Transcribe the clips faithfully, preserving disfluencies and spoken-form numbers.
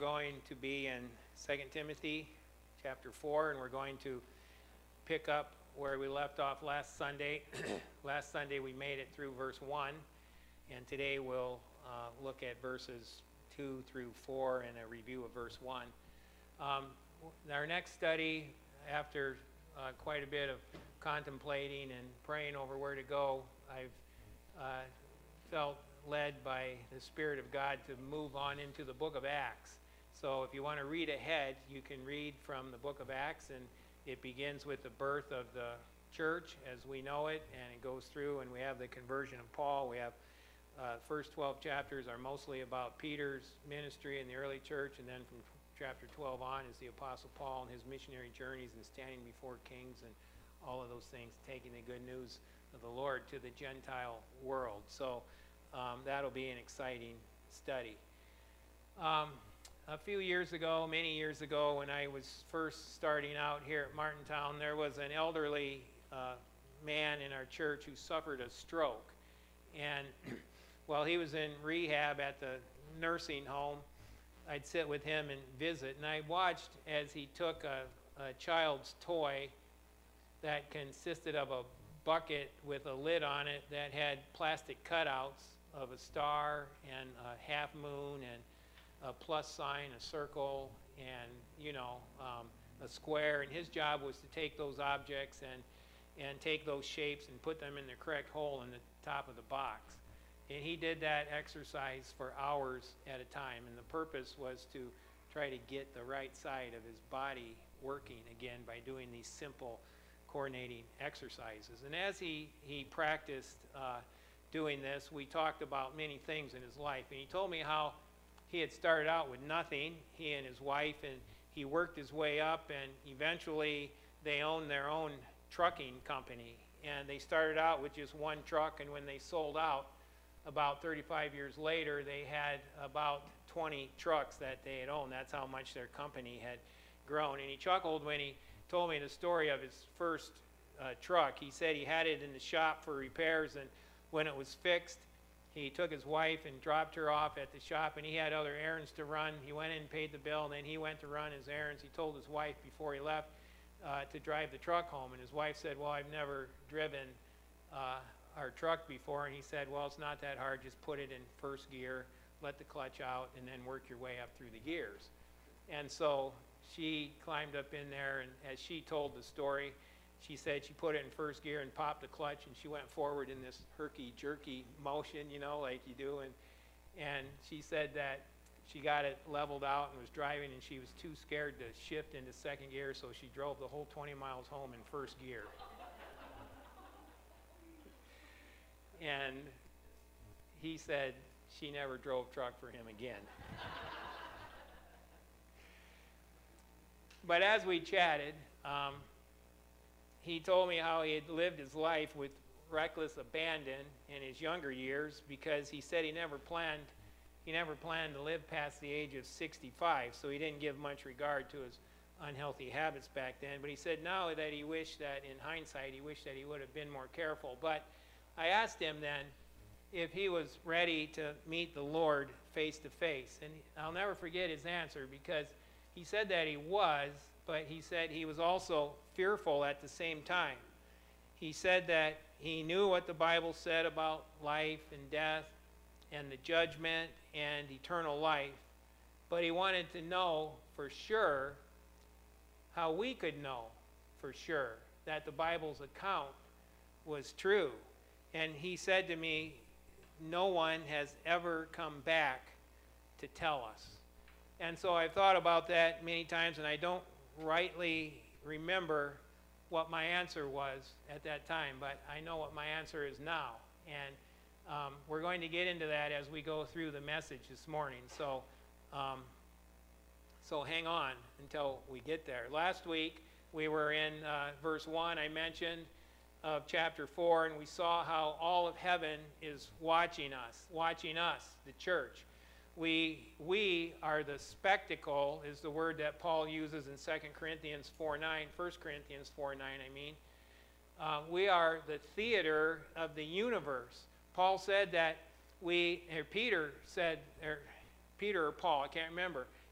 going to be in Second Timothy chapter four, and we're going to pick up where we left off last Sunday. Last Sunday we made it through verse one, and today we'll uh, look at verses two through four and a review of verse one. Um, our next study, after uh, quite a bit of contemplating and praying over where to go, I've uh, felt led by the Spirit of God to move on into the book of Acts. So if you want to read ahead, you can read from the book of Acts, and it begins with the birth of the church as we know it, and it goes through, and we have the conversion of Paul. We have uh, first twelve chapters are mostly about Peter's ministry in the early church, and then from chapter twelve on is the Apostle Paul and his missionary journeys and standing before kings and all of those things, taking the good news of the Lord to the Gentile world. So um, that'll be an exciting study. Um, a few years ago, many years ago, when I was first starting out here at Martintown, there was an elderly uh, man in our church who suffered a stroke. And while he was in rehab at the nursing home, I'd sit with him and visit, and I watched as he took a, a child's toy that consisted of a bucket with a lid on it that had plastic cutouts of a star and a half moon and a plus sign, a circle, and, you know, um, a square. And his job was to take those objects and, and take those shapes and put them in the correct hole in the top of the box. And he did that exercise for hours at a time, and the purpose was to try to get the right side of his body working again by doing these simple coordinating exercises. And as he, he practiced uh, doing this, we talked about many things in his life. And he told me how he had started out with nothing, he and his wife, and he worked his way up, and eventually they owned their own trucking company. And they started out with just one truck, and when they sold out, about thirty-five years later, they had about twenty trucks that they had owned. That's how much their company had grown. And he chuckled when he told me the story of his first uh, truck. He said he had it in the shop for repairs, and when it was fixed, he took his wife and dropped her off at the shop, and he had other errands to run. He went in and paid the bill, and then he went to run his errands. He told his wife before he left uh, to drive the truck home, and his wife said, well, I've never driven uh, our truck before. And he said, well, it's not that hard. Just put it in first gear, let the clutch out, and then work your way up through the gears. And so she climbed up in there, and as she told the story, she said she put it in first gear and popped the clutch, and she went forward in this herky-jerky motion, you know, like you do. And, and she said that she got it leveled out and was driving, and she was too scared to shift into second gear, so she drove the whole twenty miles home in first gear. And he said she never drove truck for him again. But as we chatted, um, he told me how he had lived his life with reckless abandon in his younger years, because he said he never planned he never planned to live past the age of sixty-five, so he didn't give much regard to his unhealthy habits back then. But he said now that he wished that, in hindsight, he wished that he would have been more careful. But I asked him then if he was ready to meet the Lord face to face, and I'll never forget his answer, because he said that he was, but he said he was also fearful at the same time. He said that he knew what the Bible said about life and death and the judgment and eternal life, but he wanted to know for sure how we could know for sure that the Bible's account was true. And he said to me, no one has ever come back to tell us. And so I've thought about that many times, and I don't rightly remember what my answer was at that time, but I know what my answer is now. And um, we're going to get into that as we go through the message this morning. So, um, so hang on until we get there. Last week we were in uh, verse one, I mentioned, of chapter four, and we saw how all of heaven is watching us, watching us, the church. We, we are the spectacle, is the word that Paul uses in Second Corinthians four nine, First Corinthians four nine, I mean. Uh, we are the theater of the universe. Paul said that we, or Peter said, or Peter or Paul, I can't remember,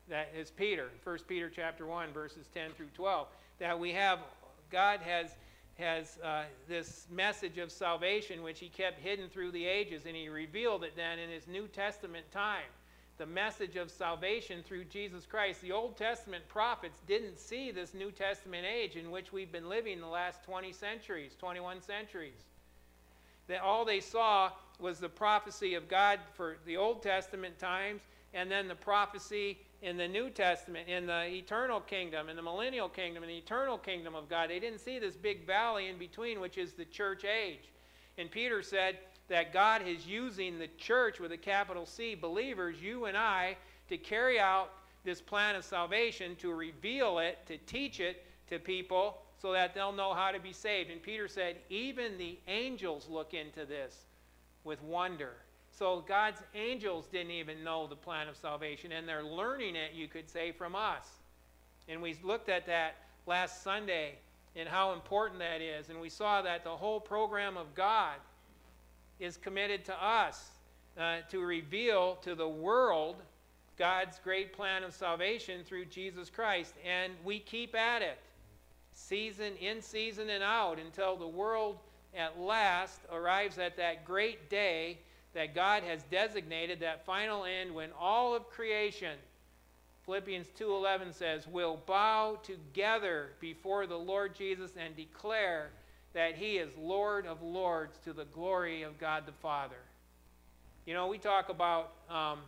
that is Peter, First Peter chapter one, verses ten through twelve, that we have, God has, has uh, this message of salvation which he kept hidden through the ages, and he revealed it then in his New Testament time. The message of salvation through Jesus Christ. The Old Testament prophets didn't see this New Testament age in which we've been living the last twenty centuries, twenty-one centuries. That all they saw was the prophecy of God for the Old Testament times, and then the prophecy in the New Testament, in the eternal kingdom, in the millennial kingdom, in the eternal kingdom of God. They didn't see this big valley in between, which is the church age. And Peter said that God is using the church with a capital C, believers, you and I, to carry out this plan of salvation, to reveal it, to teach it to people so that they'll know how to be saved. And Peter said, even the angels look into this with wonder. So God's angels didn't even know the plan of salvation, and they're learning it, you could say, from us. And we looked at that last Sunday and how important that is. And we saw that the whole program of God is committed to us uh, to reveal to the world God's great plan of salvation through Jesus Christ. And we keep at it, season in, season and out, until the world at last arrives at that great day that God has designated, that final end when all of creation, Philippians two eleven says, will bow together before the Lord Jesus and declare that he is Lord of lords to the glory of God the Father. You know, we talk about um,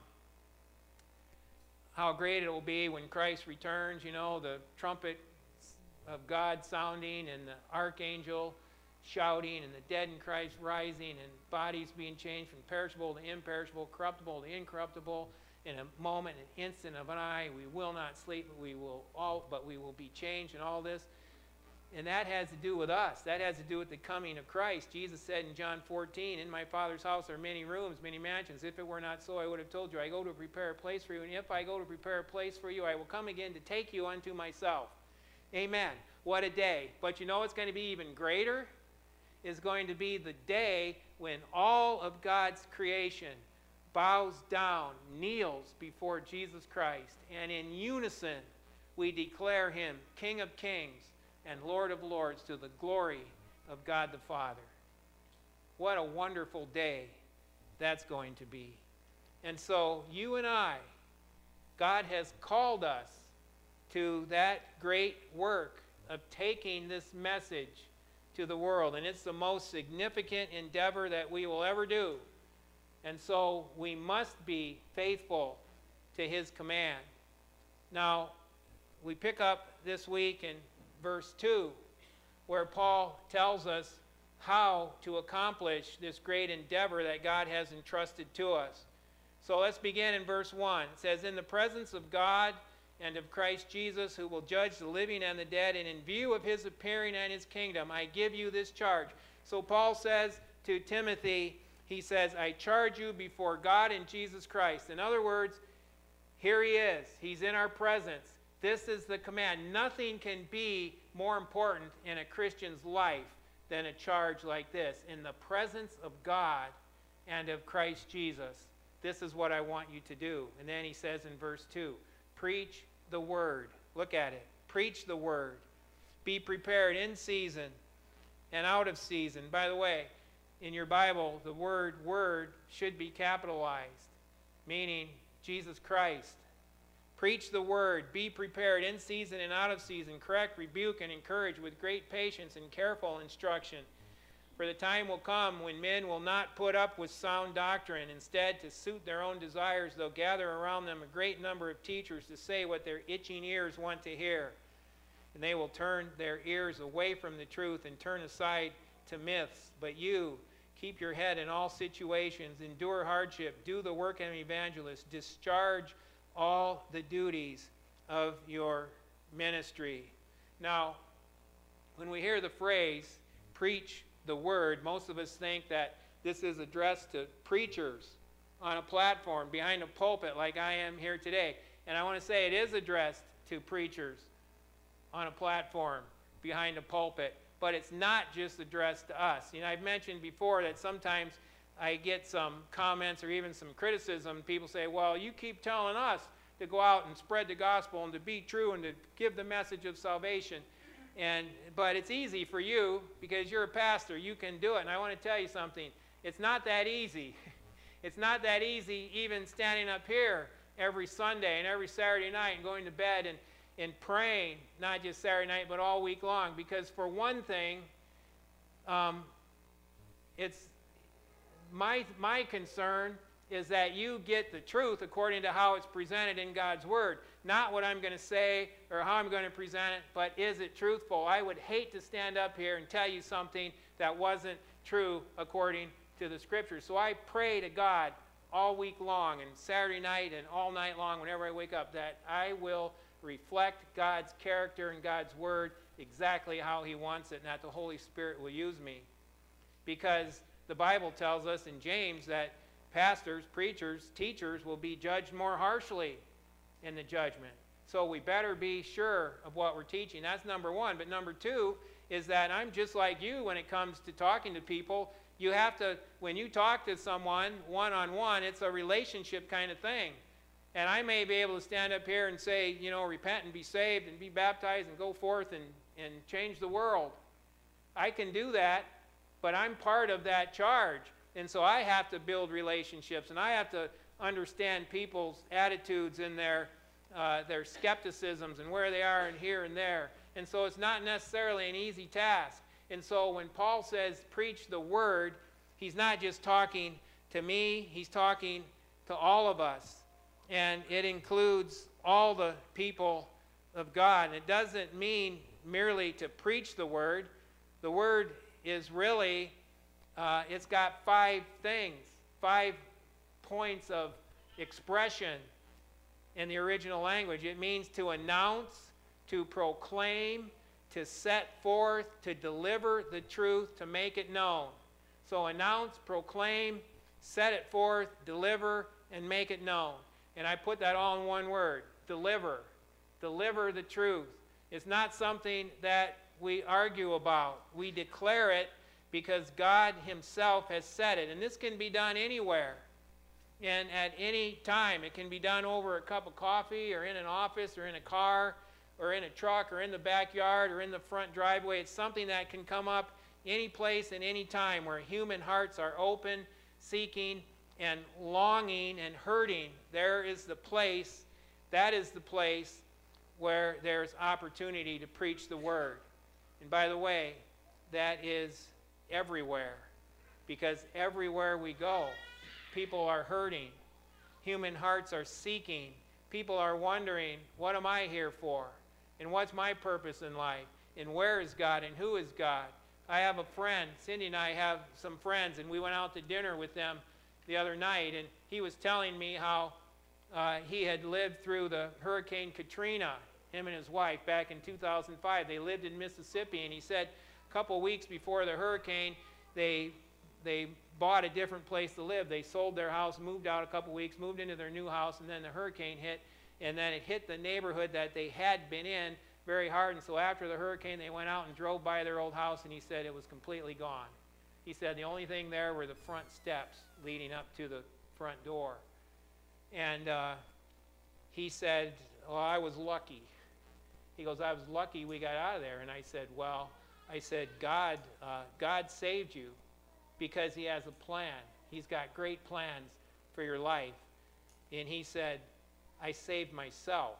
how great it will be when Christ returns, you know, the trumpet of God sounding and the archangel shouting and the dead in Christ rising and bodies being changed from perishable to imperishable, corruptible to incorruptible in a moment, an instant of an eye. We will not sleep, but we will all, but we will be changed and all this. And that has to do with us. That has to do with the coming of Christ. Jesus said in John fourteen, in my Father's house are many rooms, many mansions. If it were not so, I would have told you, I go to prepare a place for you. And if I go to prepare a place for you, I will come again to take you unto myself. Amen. What a day. But you know what's going to be even greater? Is going to be the day when all of God's creation bows down, kneels before Jesus Christ, and in unison we declare him King of Kings and Lord of Lords to the glory of God the Father. What a wonderful day that's going to be. And so you and I, God has called us to that great work of taking this message to the world, and it's the most significant endeavor that we will ever do. And so we must be faithful to his command. Now, we pick up this week in verse two, where Paul tells us how to accomplish this great endeavor that God has entrusted to us. So let's begin in verse one. It says, in the presence of God and of Christ Jesus, who will judge the living and the dead, and in view of his appearing and his kingdom, I give you this charge. So Paul says to Timothy, he says, I charge you before God and Jesus Christ. In other words, here he is. He's in our presence. This is the command. Nothing can be more important in a Christian's life than a charge like this. In the presence of God and of Christ Jesus, this is what I want you to do. And then he says in verse two, preach the word. Look at it. Preach the word. Be prepared in season and out of season. By the way, in your Bible, the word word should be capitalized, meaning Jesus Christ. Preach the word. Be prepared in season and out of season. Correct, rebuke, and encourage with great patience and careful instruction. For the time will come when men will not put up with sound doctrine. Instead, to suit their own desires, they'll gather around them a great number of teachers to say what their itching ears want to hear. And they will turn their ears away from the truth and turn aside to myths. But you, keep your head in all situations, endure hardship, do the work of an evangelist, discharge all the duties of your ministry. Now, when we hear the phrase, preach the word, most of us think that this is addressed to preachers on a platform behind a pulpit like I am here today. And I want to say it is addressed to preachers on a platform behind a pulpit, but it's not just addressed to us. You know, I've mentioned before that sometimes I get some comments or even some criticism. People say, well, you keep telling us to go out and spread the gospel and to be true and to give the message of salvation. And but it's easy for you because you're a pastor. You can do it. And I want to tell you something. It's not that easy. It's not that easy even standing up here every Sunday and every Saturday night and going to bed and, and praying, not just Saturday night, but all week long. Because for one thing, um, it's my, my concern is that you get the truth according to how it's presented in God's Word. Not what I'm going to say or how I'm going to present it, but is it truthful? I would hate to stand up here and tell you something that wasn't true according to the Scriptures. So I pray to God all week long and Saturday night and all night long whenever I wake up that I will reflect God's character and God's Word exactly how He wants it, and that the Holy Spirit will use me. Because the Bible tells us in James that pastors, preachers, teachers will be judged more harshly in the judgment. So we better be sure of what we're teaching. That's number one. But number two is that I'm just like you when it comes to talking to people. You have to, when you talk to someone one-on-one, it's a relationship kind of thing. And I may be able to stand up here and say, you know, repent and be saved and be baptized and go forth and, and change the world. I can do that, but I'm part of that charge. And so I have to build relationships, and I have to understand people's attitudes and their, uh, their skepticisms and where they are and here and there. And so it's not necessarily an easy task. And so when Paul says preach the word, he's not just talking to me, he's talking to all of us. And it includes all the people of God. And it doesn't mean merely to preach the word. The word is really, uh, it's got five things, five points of expression in the original language. It means to announce, to proclaim, to set forth, to deliver the truth, to make it known. So announce, proclaim, set it forth, deliver, and make it known. And I put that all in one word, deliver. Deliver the truth. It's not something that we argue about. We declare it because God Himself has said it. And this can be done anywhere and at any time. It can be done over a cup of coffee or in an office or in a car or in a truck or in the backyard or in the front driveway. It's something that can come up any place and any time where human hearts are open, seeking, and longing and hurting. There is the place, that is the place where there's opportunity to preach the word. And by the way, that is everywhere, because everywhere we go, people are hurting. Human hearts are seeking. People are wondering, what am I here for? And what's my purpose in life? And where is God? And who is God? I have a friend, Cindy and I have some friends, and we went out to dinner with them the other night, and he was telling me how uh, he had lived through the Hurricane Katrina, him and his wife, back in two thousand five. They lived in Mississippi, and he said a couple weeks before the hurricane, they, they bought a different place to live. They sold their house, moved out a couple weeks, moved into their new house, and then the hurricane hit, and then it hit the neighborhood that they had been in very hard. And so after the hurricane, they went out and drove by their old house, and he said it was completely gone. He said the only thing there were the front steps leading up to the front door. And uh, he said, well, I was lucky. He goes, I was lucky we got out of there. And I said, well, I said, God, uh, God saved you because He has a plan. He's got great plans for your life. And he said, I saved myself.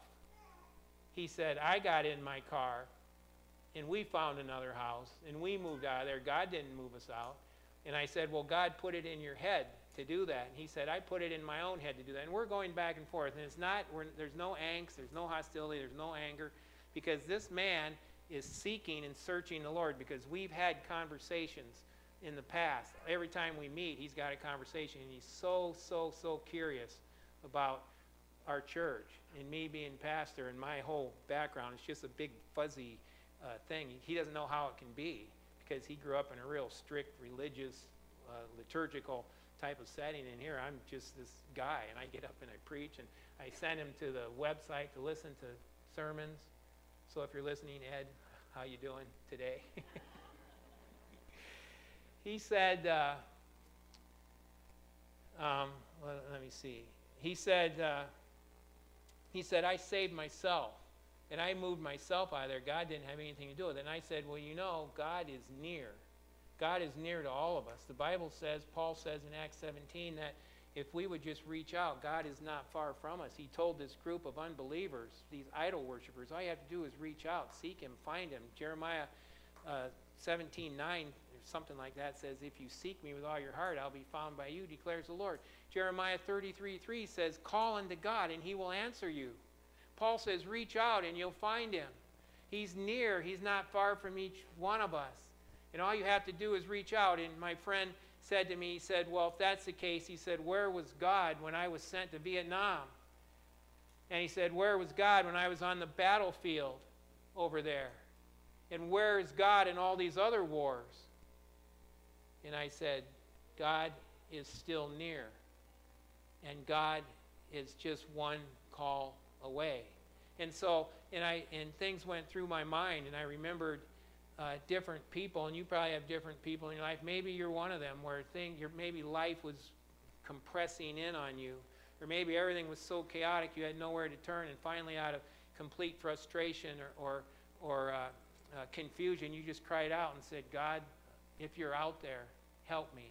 He said, I got in my car, and we found another house, and we moved out of there. God didn't move us out. And I said, well, God put it in your head to do that. And he said, I put it in my own head to do that. And we're going back and forth. And it's not, we're, there's no angst, there's no hostility, there's no anger, because this man is seeking and searching the Lord, because we've had conversations in the past. Every time we meet, he's got a conversation, and he's so, so, so curious about our church and me being pastor and my whole background. It's just a big fuzzy uh, thing. He doesn't know how it can be, because he grew up in a real strict religious, uh, liturgical type of setting. And here I'm just this guy, and I get up and I preach, and I send him to the website to listen to sermons. So if you're listening, Ed, how you doing today? He said, uh, um, well, let me see. He said, uh, he said, I saved myself, and I moved myself out of there. God didn't have anything to do with it. And I said, well, you know, God is near. God is near to all of us. The Bible says, Paul says in Acts seventeen, that if we would just reach out, God is not far from us. He told this group of unbelievers, these idol worshipers, all you have to do is reach out, seek him, find him. Jeremiah uh, seventeen nine, or something like that, says, if you seek me with all your heart, I'll be found by you, declares the Lord. Jeremiah thirty-three three says, call unto God, and he will answer you. Paul says, reach out, and you'll find him. He's near. He's not far from each one of us. And all you have to do is reach out. And my friend said to me, he said, well, if that's the case, he said, where was God when I was sent to Vietnam? And he said, where was God when I was on the battlefield over there? And where is God in all these other wars? And I said, God is still near. And God is just one call away. And so, and I, and things went through my mind, and I remembered uh, different people, and you probably have different people in your life. Maybe you're one of them where thing, your maybe life was compressing in on you, or maybe everything was so chaotic you had nowhere to turn, and finally, out of complete frustration or or, or uh, uh, confusion, you just cried out and said, God, if you're out there, help me.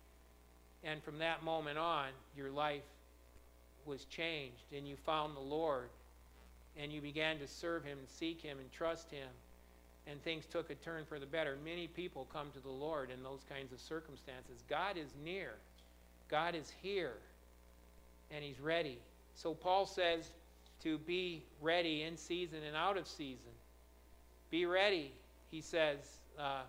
And from that moment on, your life was changed, and you found the Lord, and you began to serve him and seek him and trust him, and things took a turn for the better. Many people come to the Lord in those kinds of circumstances. God is near. God is here, and he's ready. So Paul says to be ready in season and out of season. Be ready, he says. Uh,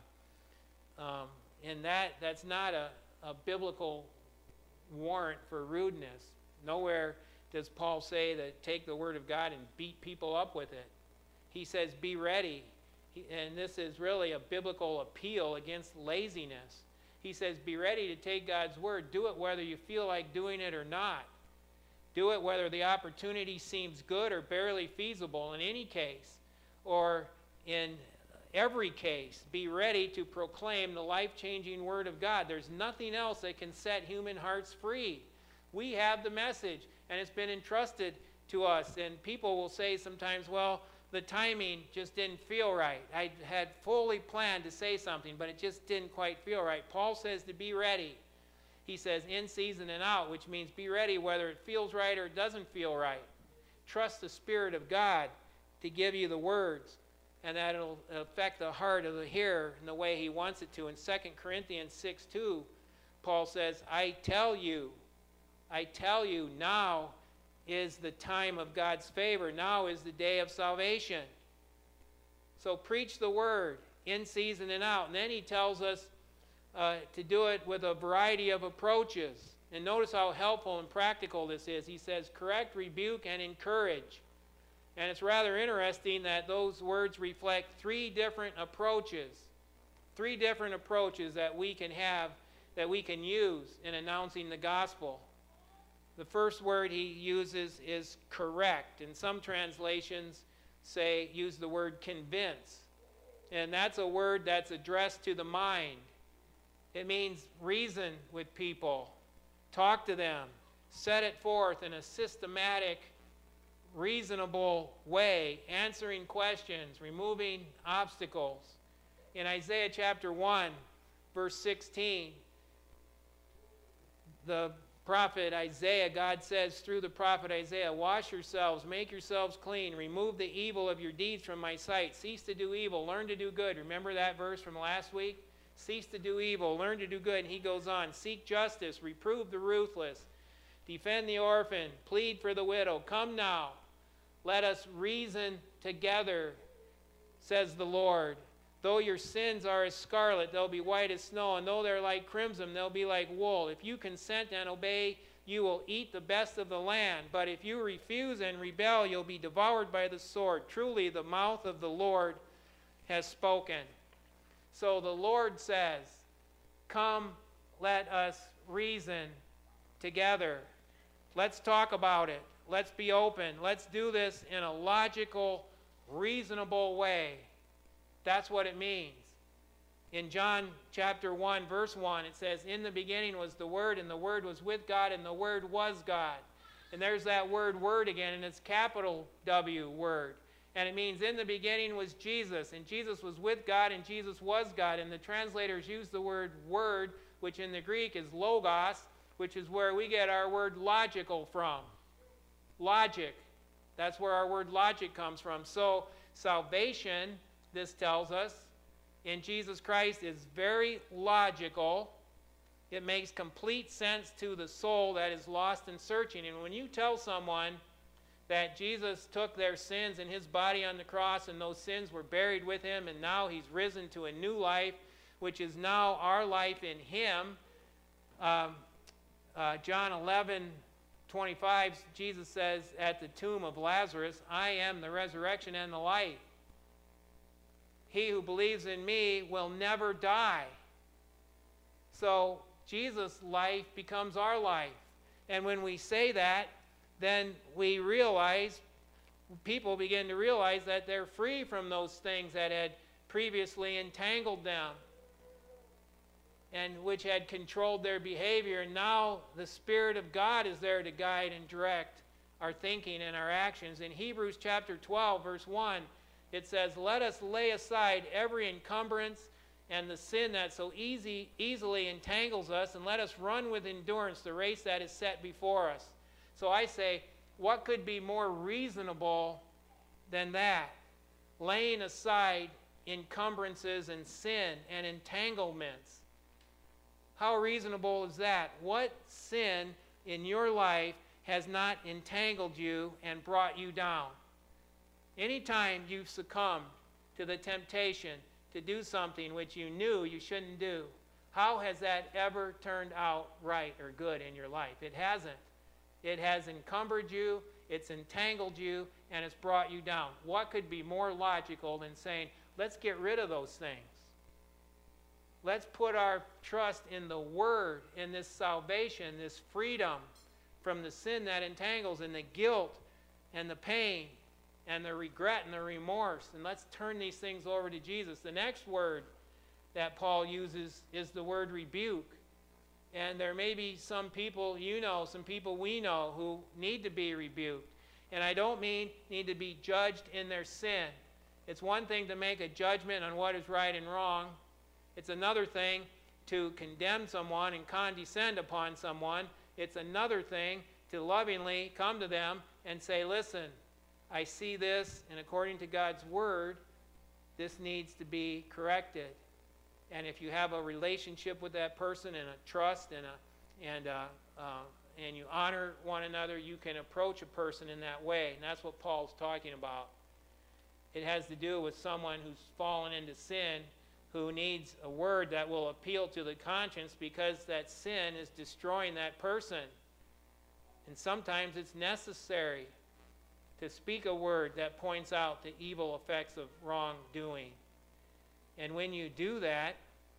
um, and that that's not a, a biblical warrant for rudeness. Nowhere does Paul say that take the word of God and beat people up with it. He says be ready. He, and this is really a biblical appeal against laziness. He says be ready to take God's word. Do it whether you feel like doing it or not. Do it whether the opportunity seems good or barely feasible in any case, or in every case. Be ready to proclaim the life-changing word of God. There's nothing else that can set human hearts free. We have the message, and it's been entrusted to us. And people will say sometimes, well, the timing just didn't feel right. I had fully planned to say something, but it just didn't quite feel right. Paul says to be ready. He says in season and out, which means be ready whether it feels right or it doesn't feel right. Trust the Spirit of God to give you the words, and that it'll affect the heart of the hearer in the way he wants it to. In Second Corinthians six two, Paul says, I tell you, I tell you, now is the time of God's favor. Now is the day of salvation. So preach the word in season and out. And then he tells us uh, to do it with a variety of approaches. And notice how helpful and practical this is. He says, correct, rebuke, and encourage. And it's rather interesting that those words reflect three different approaches. Three different approaches that we can have, that we can use in announcing the gospel. The first word he uses is correct. And some translations say, use the word convince. And that's a word that's addressed to the mind. It means reason with people. Talk to them. Set it forth in a systematic, reasonable way, answering questions, removing obstacles. In Isaiah chapter one, verse sixteen, the prophet Isaiah, God says through the prophet Isaiah, wash yourselves, make yourselves clean, remove the evil of your deeds from my sight, cease to do evil, learn to do good. Remember that verse from last week? Cease to do evil, learn to do good. And he goes on, seek justice, reprove the ruthless, defend the orphan, plead for the widow. Come now, let us reason together, says the Lord. Though your sins are as scarlet, they'll be white as snow, and though they're like crimson, they'll be like wool. If you consent and obey, you will eat the best of the land. But if you refuse and rebel, you'll be devoured by the sword. Truly, the mouth of the Lord has spoken. So the Lord says, come, let us reason together. Let's talk about it. Let's be open. Let's do this in a logical, reasonable way. That's what it means. In John chapter one, verse one, it says, in the beginning was the Word, and the Word was with God, and the Word was God. And there's that word word again, and it's capital W word. And it means in the beginning was Jesus, and Jesus was with God, and Jesus was God. And the translators use the word word, which in the Greek is logos, which is where we get our word logical from. Logic. That's where our word logic comes from. So salvation, this tells us, in Jesus Christ is very logical. It makes complete sense to the soul that is lost and searching. And when you tell someone that Jesus took their sins in his body on the cross and those sins were buried with him and now he's risen to a new life, which is now our life in him, um, uh, John eleven twenty-five, Jesus says at the tomb of Lazarus, I am the resurrection and the life. He who believes in me will never die. So Jesus' life becomes our life. And when we say that, then we realize, people begin to realize that they're free from those things that had previously entangled them and which had controlled their behavior. And now the Spirit of God is there to guide and direct our thinking and our actions. In Hebrews chapter twelve, verse one, it says, let us lay aside every encumbrance and the sin that so easy, easily entangles us, and let us run with endurance the race that is set before us. So I say, what could be more reasonable than that? Laying aside encumbrances and sin and entanglements. How reasonable is that? What sin in your life has not entangled you and brought you down? Anytime you've succumbed to the temptation to do something which you knew you shouldn't do, how has that ever turned out right or good in your life? It hasn't. It has encumbered you, it's entangled you, and it's brought you down. What could be more logical than saying, let's get rid of those things? Let's put our trust in the Word, in this salvation, this freedom from the sin that entangles, and the guilt and the pain and the regret and the remorse. And let's turn these things over to Jesus. The next word that Paul uses is the word rebuke. And there may be some people you know, some people we know who need to be rebuked. And I don't mean need to be judged in their sin. It's one thing to make a judgment on what is right and wrong. It's another thing to condemn someone and condescend upon someone. It's another thing to lovingly come to them and say, listen, I see this, and according to God's Word, this needs to be corrected. And if you have a relationship with that person and a trust and a and uh, uh, and you honor one another, you can approach a person in that way. And that's what Paul's talking about. It has to do with someone who's fallen into sin, who needs a word that will appeal to the conscience because that sin is destroying that person. And sometimes it's necessary to speak a word that points out the evil effects of wrongdoing. And when you do that,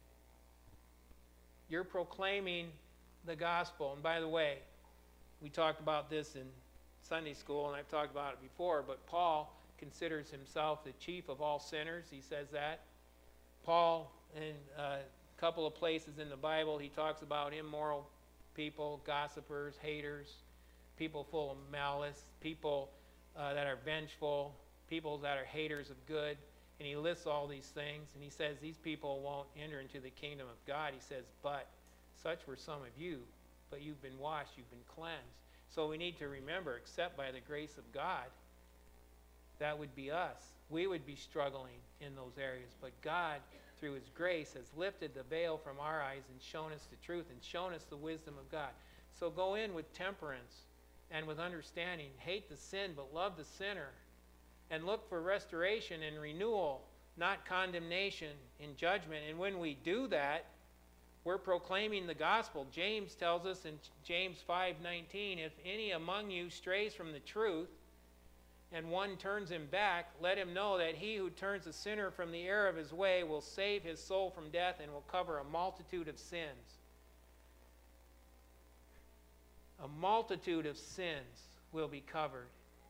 you're proclaiming the gospel. And by the way, we talked about this in Sunday school, and I've talked about it before, but Paul considers himself the chief of all sinners. He says that. Paul, in a couple of places in the Bible, he talks about immoral people, gossipers, haters, people full of malice, people uh, that are vengeful, people that are haters of good. And he lists all these things, and he says these people won't enter into the kingdom of God. He says, but such were some of you, but you've been washed, you've been cleansed. So we need to remember, except by the grace of God, that would be us. We would be struggling in those areas. But God, through his grace, has lifted the veil from our eyes and shown us the truth and shown us the wisdom of God. So go in with temperance and with understanding. Hate the sin, but love the sinner. And look for restoration and renewal, not condemnation and judgment. And when we do that, we're proclaiming the gospel. James tells us in James five nineteen, if any among you strays from the truth, and one turns him back, let him know that he who turns a sinner from the error of his way will save his soul from death and will cover a multitude of sins. A multitude of sins will be covered.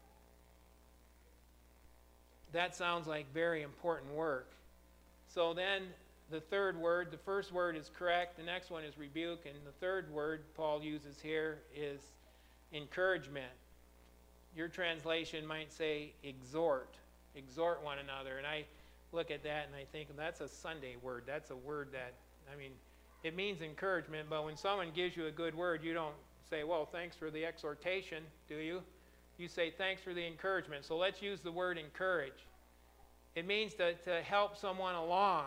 That sounds like very important work. So then the third word, the first word is correct, the next one is rebuke, and the third word Paul uses here is encouragement. Your translation might say exhort, exhort one another. And I look at that and I think that's a Sunday word. That's a word that, I mean, it means encouragement, but when someone gives you a good word, you don't say, well, thanks for the exhortation, do you? You say, thanks for the encouragement. So let's use the word encourage. It means to, to help someone along.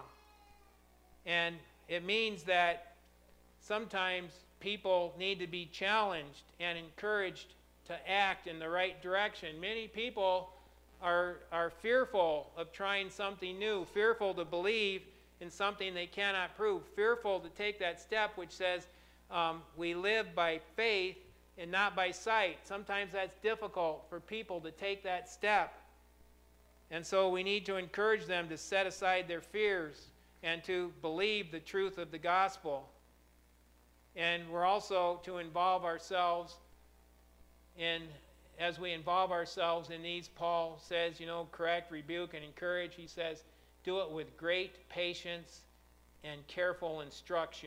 And it means that sometimes people need to be challenged and encouraged to act in the right direction. Many people are, are fearful of trying something new, fearful to believe in something they cannot prove, fearful to take that step which says um, we live by faith and not by sight. Sometimes that's difficult for people to take that step. And so we need to encourage them to set aside their fears and to believe the truth of the gospel. And we're also to involve ourselves in, as we involve ourselves in these, Paul says, you know, correct, rebuke, and encourage. He says, do it with great patience and careful instruction.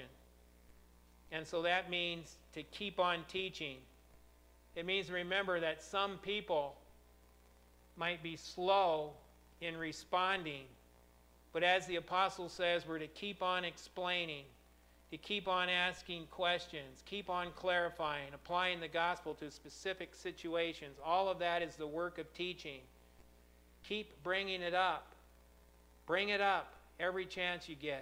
And so that means to keep on teaching. It means to remember that some people might be slow in responding, but as the apostle says, we're to keep on explaining, to keep on asking questions, keep on clarifying, applying the gospel to specific situations. All of that is the work of teaching. Keep bringing it up. Bring it up every chance you get.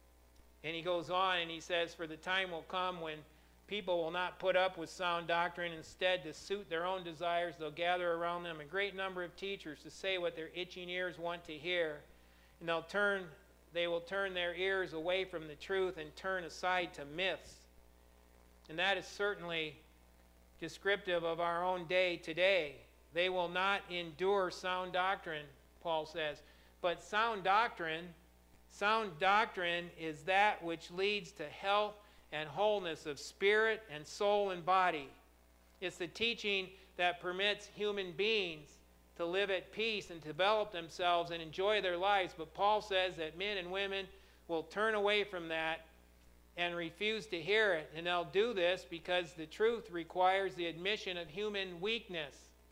And he goes on and he says, for the time will come when people will not put up with sound doctrine. Instead, to suit their own desires, they'll gather around them a great number of teachers to say what their itching ears want to hear. And they'll turn, they will turn their ears away from the truth and turn aside to myths. And that is certainly descriptive of our own day today. They will not endure sound doctrine, Paul says. But sound doctrine, sound doctrine is that which leads to health and wholeness of spirit and soul and body. It's the teaching that permits human beings to live at peace and develop themselves and enjoy their lives. But Paul says that men and women will turn away from that and refuse to hear it. And they'll do this because the truth requires the admission of human weakness,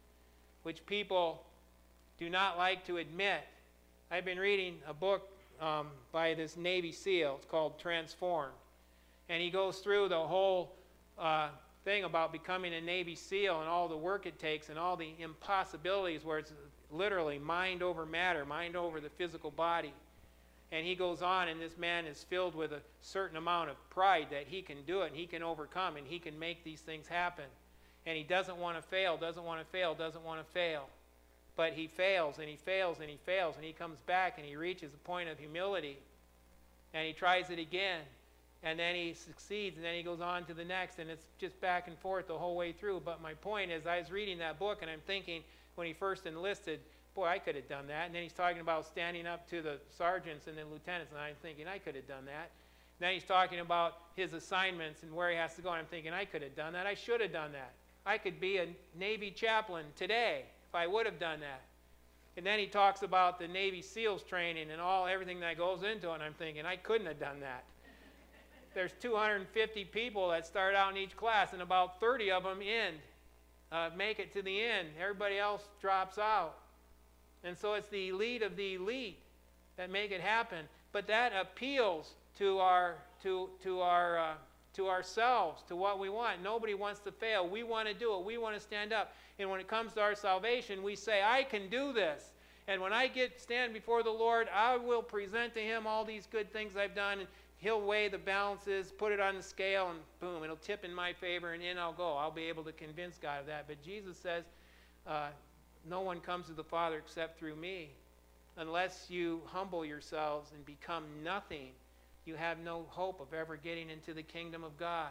which people do not like to admit. I've been reading a book um, by this Navy SEAL. It's called Transformed. And he goes through the whole uh, thing about becoming a Navy SEAL and all the work it takes and all the impossibilities where it's literally mind over matter, mind over the physical body. And he goes on, and this man is filled with a certain amount of pride that he can do it, and he can overcome, and he can make these things happen. And he doesn't want to fail, doesn't want to fail, doesn't want to fail. But he fails, and he fails, and he fails, and he comes back, and he reaches a point of humility. And he tries it again. And then he succeeds, and then he goes on to the next, and it's just back and forth the whole way through. But my point is, I was reading that book, and I'm thinking, when he first enlisted, boy, I could have done that. And then he's talking about standing up to the sergeants and the lieutenants, and I'm thinking, I could have done that. And then he's talking about his assignments and where he has to go, and I'm thinking, I could have done that. I should have done that. I could be a Navy chaplain today if I would have done that. And then he talks about the Navy SEALs training and all everything that goes into it, and I'm thinking, I couldn't have done that. There's two hundred fifty people that start out in each class, and about thirty of them end, uh, make it to the end. Everybody else drops out. And so it's the elite of the elite that make it happen. But that appeals to our to to our uh, to ourselves, to what we want. Nobody wants to fail. We want to do it. We want to stand up. And when it comes to our salvation, we say, I can do this. And when I get stand before the Lord, I will present to him all these good things I've done. And he'll weigh the balances, put it on the scale, and boom, it'll tip in my favor, and in I'll go. I'll be able to convince God of that. But Jesus says, uh, no one comes to the Father except through me. Unless you humble yourselves and become nothing, you have no hope of ever getting into the kingdom of God.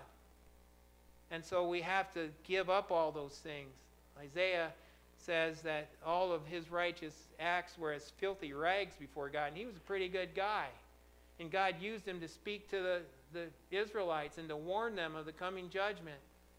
And so we have to give up all those things. Isaiah says that all of his righteous acts were as filthy rags before God, and he was a pretty good guy. And God used him to speak to the, the Israelites and to warn them of the coming judgment.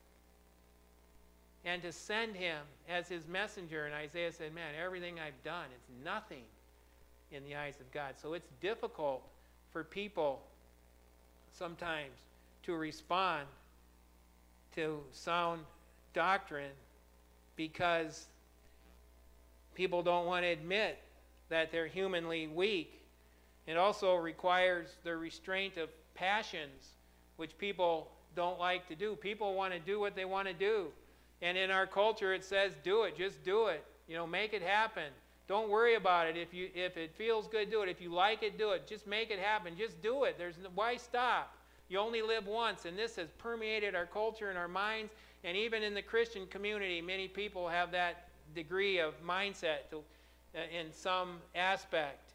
And to send him as his messenger. And Isaiah said, man, everything I've done, it's nothing in the eyes of God. So it's difficult for people sometimes to respond to sound doctrine because people don't want to admit that they're humanly weak. It also requires the restraint of passions, which people don't like to do. People want to do what they want to do. And in our culture it says, do it, just do it. You know, make it happen. Don't worry about it. If you if it feels good, do it. If you like it, do it. Just make it happen. Just do it. There's why stop? You only live once, and this has permeated our culture and our minds, and even in the Christian community, many people have that degree of mindset to, uh, in some aspect.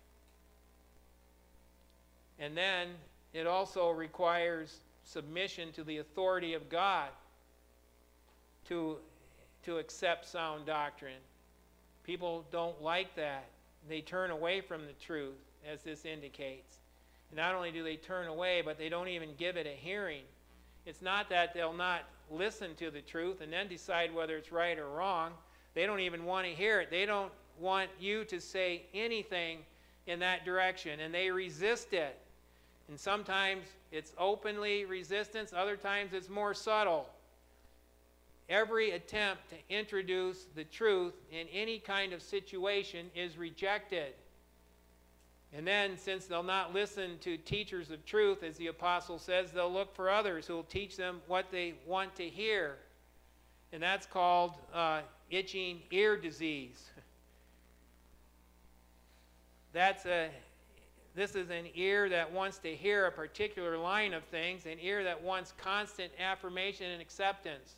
And then it also requires submission to the authority of God to, to accept sound doctrine. People don't like that. They turn away from the truth, as this indicates. And not only do they turn away, but they don't even give it a hearing. It's not that they'll not listen to the truth and then decide whether it's right or wrong. They don't even want to hear it. They don't want you to say anything in that direction, and they resist it. And sometimes it's openly resistance, other times it's more subtle. Every attempt to introduce the truth in any kind of situation is rejected. And then, since they'll not listen to teachers of truth, as the apostle says, they'll look for others who will teach them what they want to hear. And that's called uh, itching ear disease. That's a, this is an ear that wants to hear a particular line of things, an ear that wants constant affirmation and acceptance.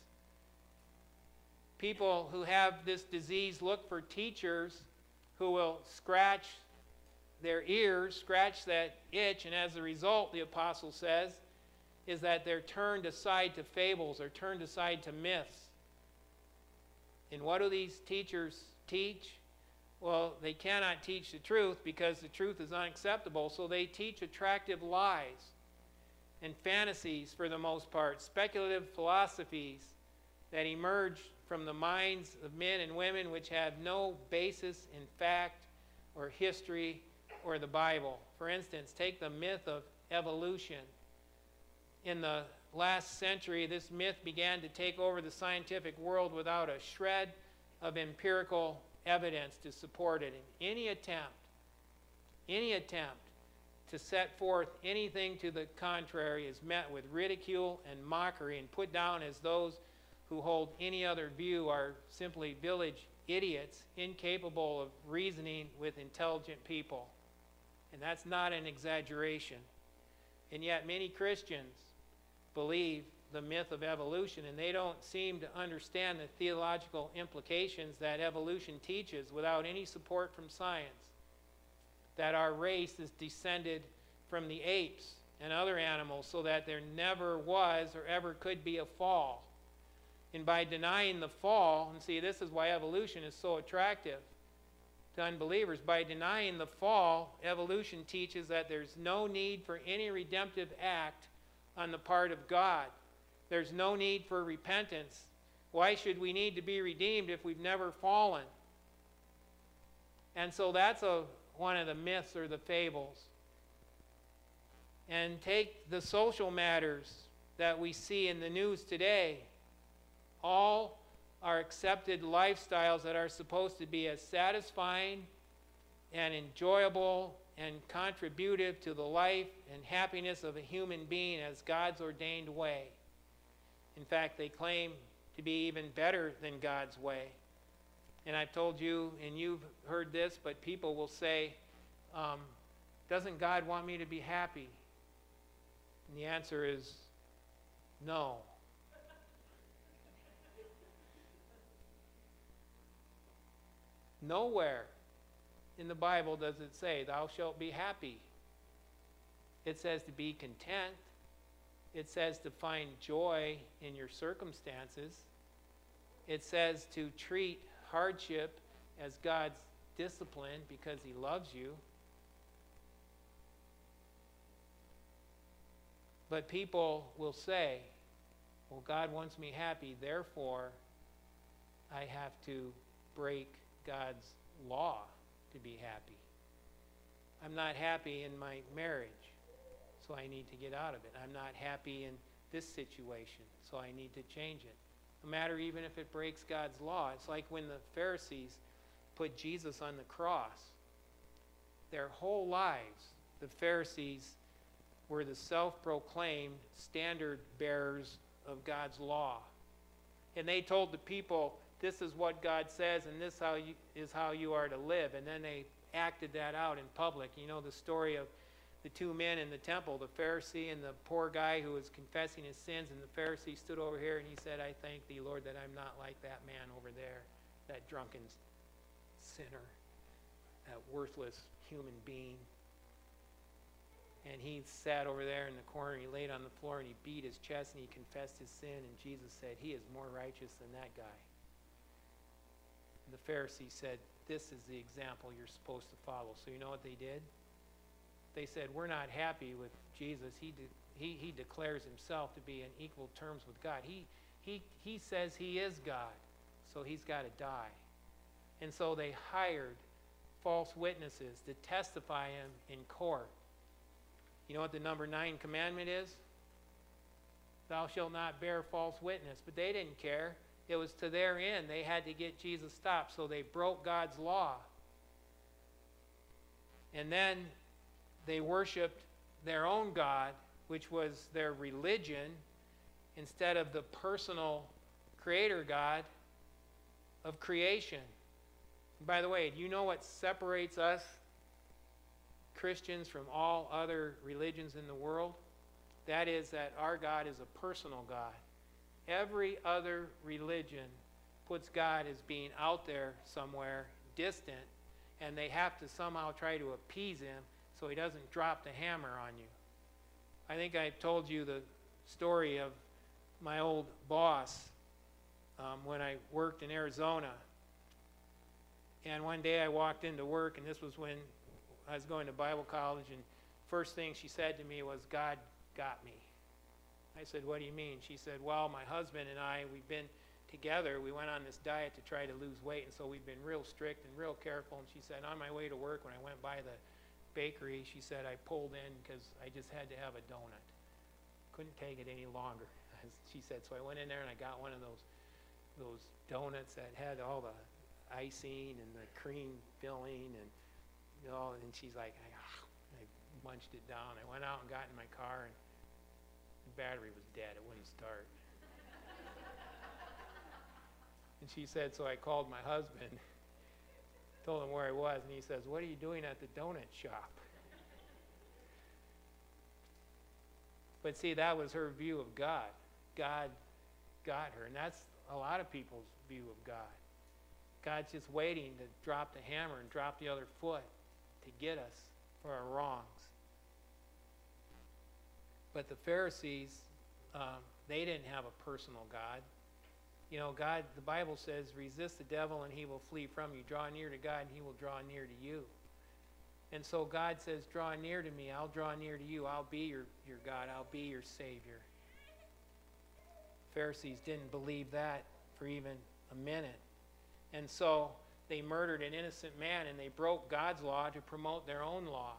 People who have this disease look for teachers who will scratch their ears, scratch that itch, and as a result, the apostle says, is that they're turned aside to fables or turned aside to myths. And what do these teachers teach? Well, they cannot teach the truth because the truth is unacceptable, so they teach attractive lies and fantasies for the most part, speculative philosophies that emerge from the minds of men and women which have no basis in fact or history or the Bible. For instance, take the myth of evolution. In the last century, this myth began to take over the scientific world without a shred of empirical evidence to support it. And any attempt, any attempt to set forth anything to the contrary is met with ridicule and mockery and put down as those who hold any other view are simply village idiots, incapable of reasoning with intelligent people. And that's not an exaggeration. And yet many Christians believe the myth of evolution, and they don't seem to understand the theological implications that evolution teaches without any support from science. That our race is descended from the apes and other animals so that there never was or ever could be a fall. And by denying the fall, and see, this is why evolution is so attractive to unbelievers. By denying the fall, evolution teaches that there's no need for any redemptive act on the part of God. There's no need for repentance. Why should we need to be redeemed if we've never fallen? And so that's a, one of the myths or the fables. And take the social matters that we see in the news today. All are accepted lifestyles that are supposed to be as satisfying and enjoyable and contributive to the life and happiness of a human being as God's ordained way. In fact, they claim to be even better than God's way. And I've told you, and you've heard this, but people will say, um, doesn't God want me to be happy? And the answer is no. Nowhere in the Bible does it say, thou shalt be happy. It says to be content. It says to find joy in your circumstances. It says to treat hardship as God's discipline because He loves you. But people will say, well, God wants me happy, therefore I have to break God's law to be happy. I'm not happy in my marriage, so I need to get out of it. I'm not happy in this situation, so I need to change it. no matter even if it breaks God's law. It's like when the Pharisees put Jesus on the cross. Their whole lives, the Pharisees were the self-proclaimed standard bearers of God's law. And they told the people, this is what God says, and this how you, is how you are to live. And then they acted that out in public. You know the story of the two men in the temple, the Pharisee and the poor guy who was confessing his sins, and the Pharisee stood over here and he said, I thank thee, Lord, that I'm not like that man over there, that drunken sinner, that worthless human being. And he sat over there in the corner, he laid on the floor and he beat his chest and he confessed his sin, and Jesus said, he is more righteous than that guy. And the Pharisee said, this is the example you're supposed to follow. So you know what they did? They said, we're not happy with Jesus. He, de he, he declares himself to be in equal terms with God. He, he, he says he is God, so he's got to die. And so they hired false witnesses to testify him in court. You know what the number nine commandment is? Thou shalt not bear false witness. But they didn't care. It was to their end. They had to get Jesus stopped, so they broke God's law. And then they worshiped their own God, which was their religion, instead of the personal creator God of creation. And by the way, do you know what separates us Christians from all other religions in the world? That is that our God is a personal God. Every other religion puts God as being out there somewhere, distant, and they have to somehow try to appease him so he doesn't drop the hammer on you. I think I told you the story of my old boss um, when I worked in Arizona. And one day I walked into work, and this was when I was going to Bible college, and first thing she said to me was, God got me. I said, what do you mean? She said, well, my husband and I, we've been together. We went on this diet to try to lose weight, and so we've been real strict and real careful. And she said, on my way to work, when I went by the bakery, she said, I pulled in because I just had to have a donut. Couldn't take it any longer. She said, so I went in there and I got one of those those donuts that had all the icing and the cream filling, and you know, and she's like, I, I munched it down. I went out and got in my car, and the battery was dead. It wouldn't start. And she said, so I called my husband, told him where I was, and he says, what are you doing at the donut shop? But see, that was her view of God. God got her, and that's a lot of people's view of God. God's just waiting to drop the hammer and drop the other foot to get us for our wrongs. But the Pharisees, um, they didn't have a personal God. You know, God, the Bible says, resist the devil and he will flee from you. Draw near to God and he will draw near to you. And so God says, draw near to me, I'll draw near to you. I'll be your, your God, I'll be your Savior. Pharisees didn't believe that for even a minute. And so they murdered an innocent man, and they broke God's law to promote their own law.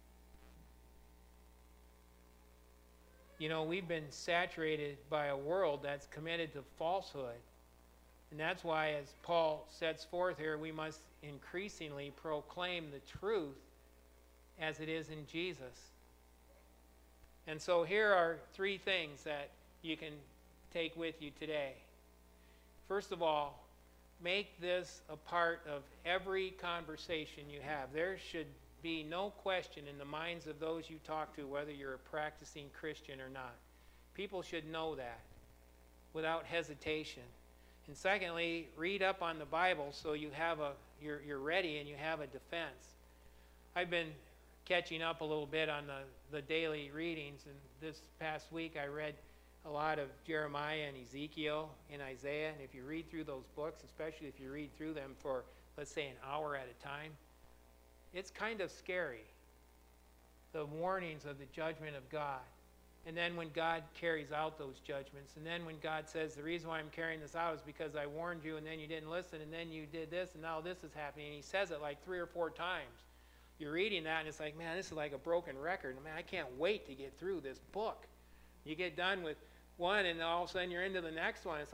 You know, we've been saturated by a world that's committed to falsehood. And that's why, as Paul sets forth here, we must increasingly proclaim the truth as it is in Jesus. And so here are three things that you can take with you today. First of all, make this a part of every conversation you have. There should be no question in the minds of those you talk to whether you're a practicing Christian or not. People should know that without hesitation. And secondly, read up on the Bible so you have a you're, you're ready and you have a defense. I've been catching up a little bit on the, the daily readings, and this past week I read a lot of Jeremiah and Ezekiel and Isaiah. And if you read through those books, especially if you read through them for, let's say, an hour at a time, it's kind of scary, the warnings of the judgment of God. And then when God carries out those judgments, and then when God says, the reason why I'm carrying this out is because I warned you, and then you didn't listen, and then you did this, and now this is happening. And he says it like three or four times. You're reading that, and it's like, man, this is like a broken record. Man, I can't wait to get through this book. You get done with one, and all of a sudden you're into the next one. It's like, oh,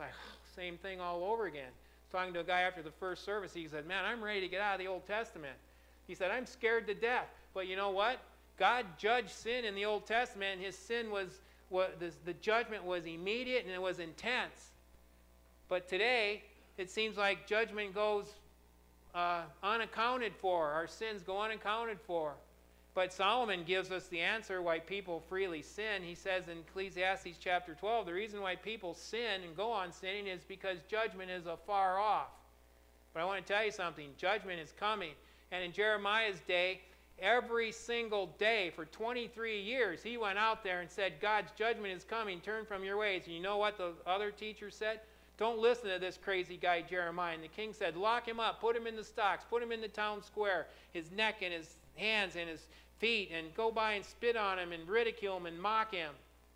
same thing all over again. Talking to a guy after the first service, he said, man, I'm ready to get out of the Old Testament. He said, I'm scared to death. But you know what? God judged sin in the Old Testament, and his sin was, was the, the judgment was immediate and it was intense. But today, it seems like judgment goes uh, unaccounted for. Our sins go unaccounted for. But Solomon gives us the answer why people freely sin. He says in Ecclesiastes chapter twelve, the reason why people sin and go on sinning is because judgment is afar off. But I want to tell you something. Judgment is coming. And in Jeremiah's day, every single day for twenty-three years, he went out there and said, God's judgment is coming. Turn from your ways. And you know what the other teacher said? Don't listen to this crazy guy Jeremiah. And the king said, lock him up, put him in the stocks, put him in the town square, his neck and his hands and his feet, and go by and spit on him and ridicule him and mock him.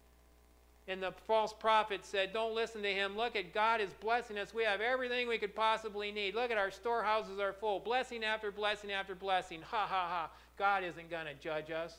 And the false prophet said, don't listen to him. Look at God is blessing us. We have everything we could possibly need. Look at our storehouses are full. Blessing after blessing after blessing. Ha, ha, ha. God isn't going to judge us.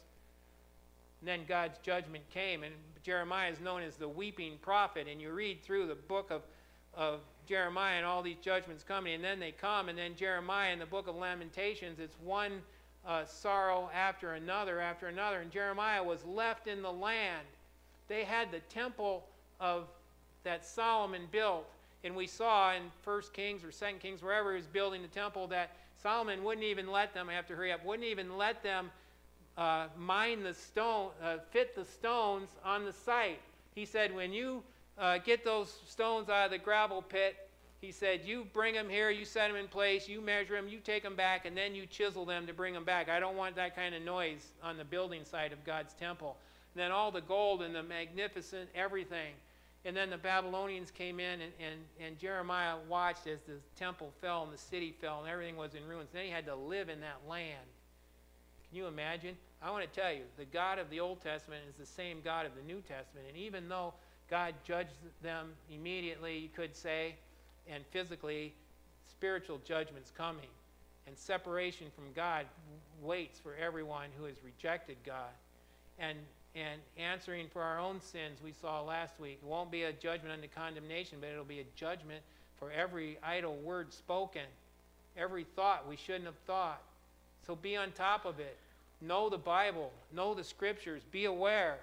And then God's judgment came. And Jeremiah is known as the weeping prophet. And you read through the book of, of Jeremiah and all these judgments coming. And then they come. And then Jeremiah in the book of Lamentations, it's one uh, sorrow after another after another. And Jeremiah was left in the land. They had the temple of that Solomon built, and we saw in First Kings or Second Kings, wherever he was building the temple, that Solomon wouldn't even let them, I have to hurry up, wouldn't even let them uh, mine the stone, uh, fit the stones on the site. He said, when you uh, get those stones out of the gravel pit, he said, you bring them here, you set them in place, you measure them, you take them back, and then you chisel them to bring them back. I don't want that kind of noise on the building site of God's temple. And then all the gold and the magnificent everything. And then the Babylonians came in, and, and, and Jeremiah watched as the temple fell and the city fell and everything was in ruins. Then he had to live in that land. Can you imagine? I want to tell you, the God of the Old Testament is the same God of the New Testament. And even though God judged them immediately, you could say, and physically, spiritual judgment's coming. And separation from God waits for everyone who has rejected God. And And answering for our own sins, we saw last week. It won't be a judgment unto condemnation, but it'll be a judgment for every idle word spoken, every thought we shouldn't have thought. So be on top of it. Know the Bible. Know the Scriptures. Be aware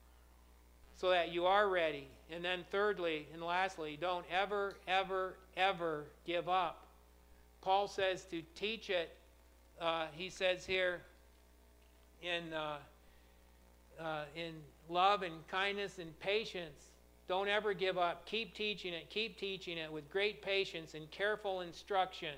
so that you are ready. And then thirdly and lastly, don't ever, ever, ever give up. Paul says to teach it. Uh, he says here in... Uh, Uh, in love and kindness and patience. Don't ever give up. Keep teaching it. Keep teaching it with great patience and careful instruction.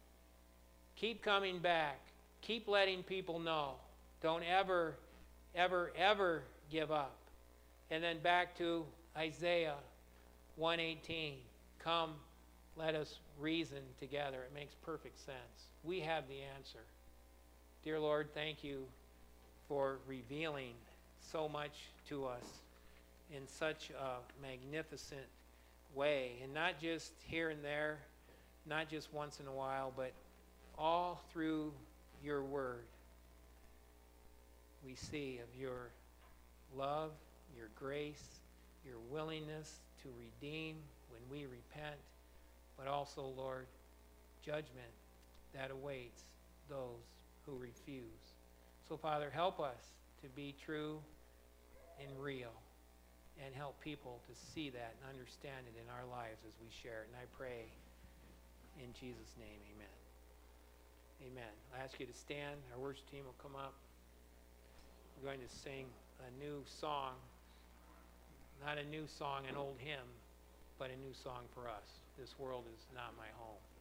Keep coming back. Keep letting people know. Don't ever, ever, ever give up. And then back to Isaiah one eighteen. Come, let us reason together. It makes perfect sense. We have the answer. Dear Lord, thank you for revealing so much to us in such a magnificent way, and not just here and there, not just once in a while, but all through your word we see of your love, your grace, your willingness to redeem when we repent, but also, Lord, judgment that awaits those who refuse. So Father, help us to be true and real, and help people to see that and understand it in our lives as we share it. And I pray in Jesus' name, amen. Amen. I ask you to stand. Our worship team will come up. We're going to sing a new song, not a new song, an old hymn, but a new song for us. This world is not my home.